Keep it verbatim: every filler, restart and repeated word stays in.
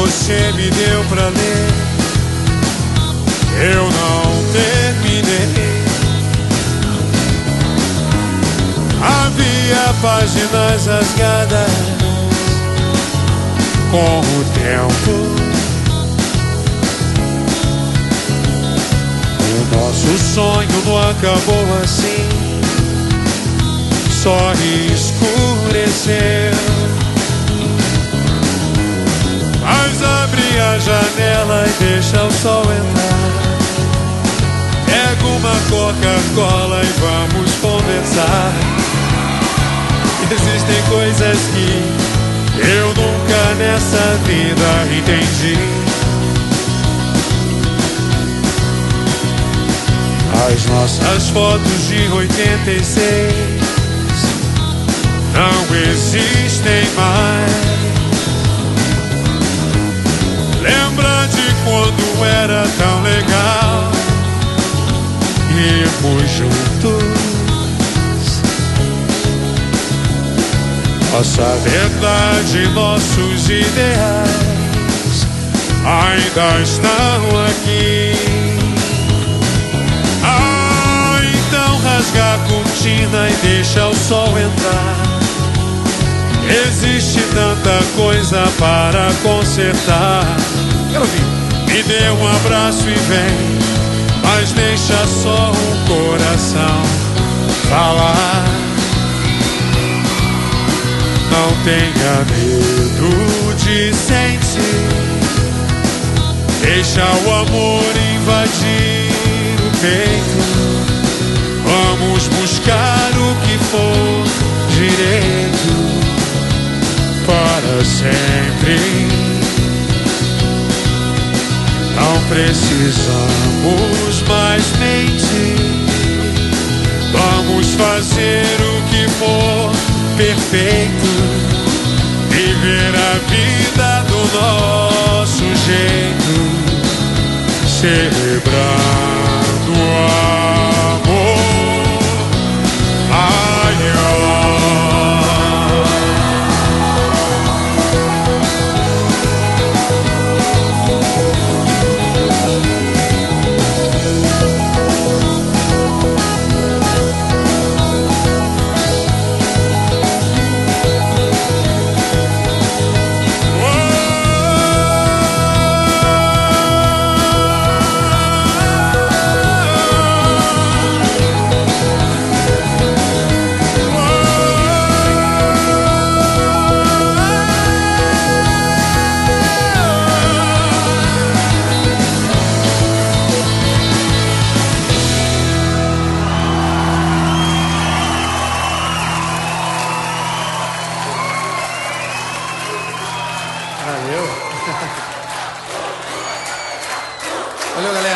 você me deu pra ler, eu não terminei. Havia páginas rasgadas com o tempo. O nosso sonho não acabou assim, só escureceu. Mas abre a janela e deixa o sol entrar. Pega uma Coca-Cola e vamos conversar. Existem coisas que eu nunca nessa vida entendi. As nossas fotos de oitenta e seis não existem mais. Lembra de quando era tão legal irmos juntos? Nossa verdade, nossos ideais ainda estão aqui. Ah, então rasga a cortina e deixa o sol entrar. Existe tanta coisa para consertar. Quero ouvir. Me dê um abraço e vem, mas deixa só o coração falar. Não tenha medo de sentir, deixa o amor invadir o peito. Vamos buscar o que for direito para sempre. Não precisamos mais mentir. Vamos fazer o que for perfeito, viver a vida do nosso jeito, celebrando o amor. Ai, Valeu, galera.